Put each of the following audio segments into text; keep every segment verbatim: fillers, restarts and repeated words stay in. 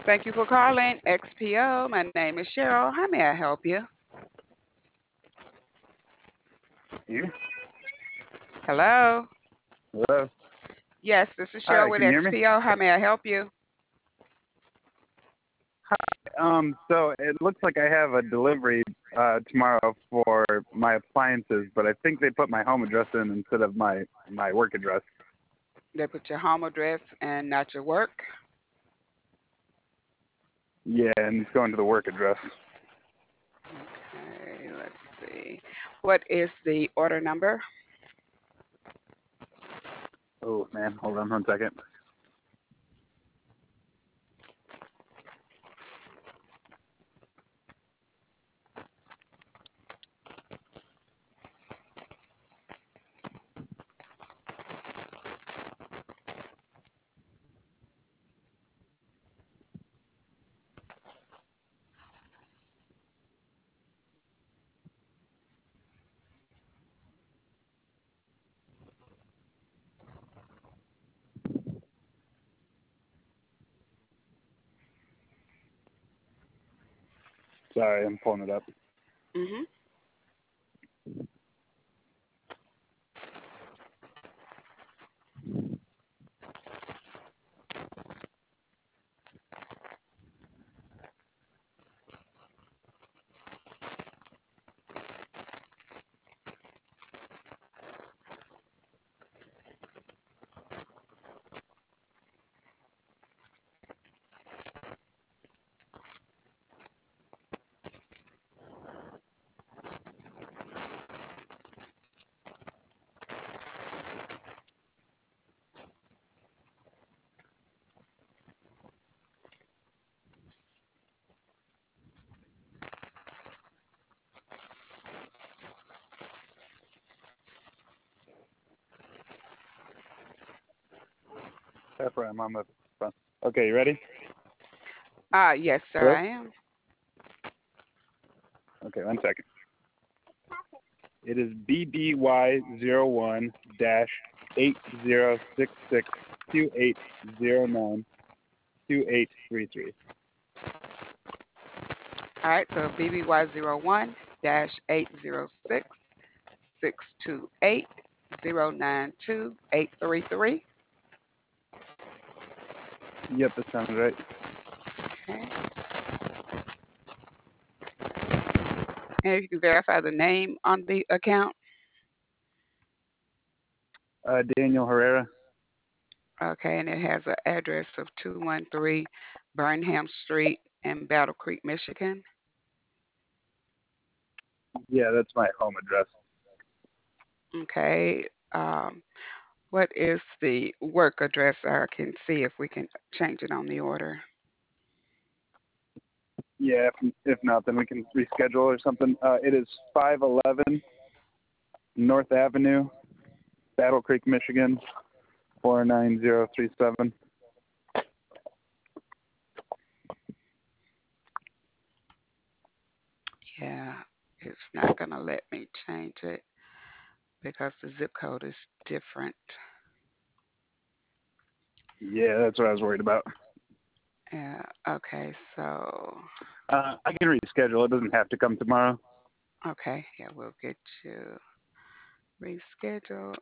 Thank you for calling X P O. My name is Cheryl. How may I help you? You? Hello? Hello? Yes, this is Cheryl Hi, with can you hear me? X P O. How may I help you? Um, so it looks like I have a delivery uh, tomorrow for my appliances, but I think they put my home address in instead of my, my work address. They put your home address and not your work. Yeah, and it's going to the work address. Okay, let's see. What is the order number? Oh, man, hold on one second. Sorry, I'm pulling it up. Mm-hmm. That's right, I'm on the phone. Okay, you ready? Ah, yes, sir, Hello? I am. Okay, one second. It is B B Y zero one dash eight zero six six two eight zero nine two eight three three. All right, so B B Y zero one dash eight zero six six two eight zero nine two eight three three. Yep, that sounds right. Okay. And if you can verify the name on the account. Uh, Daniel Herrera. Okay, and it has an address of two one three Burnham Street in Battle Creek, Michigan. Yeah, that's my home address. Okay. Um, what is the work address? I can see if we can change it on the order. Yeah, if, if not, then we can reschedule or something. Uh, it is five eleven North Avenue, Battle Creek, Michigan, four nine zero three seven. Yeah, it's not going to let me change it because the zip code is different. Yeah, that's what I was worried about. Yeah, okay, so, Uh, I can reschedule. It doesn't have to come tomorrow. okay, yeah, we'll get you rescheduled.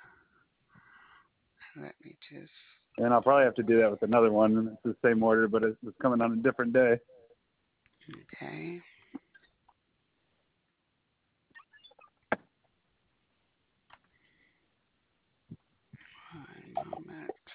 Let me just, And I'll probably have to do that with another one. It's the same order, but it's, it's coming on a different day. okay. One moment.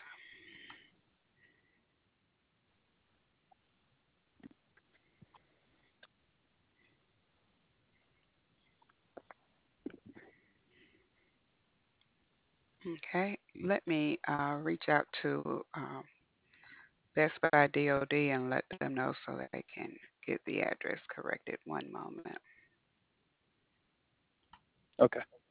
Okay, let me uh, reach out to um, Best Buy D O D and let them know so they can get the address corrected. One moment. Okay.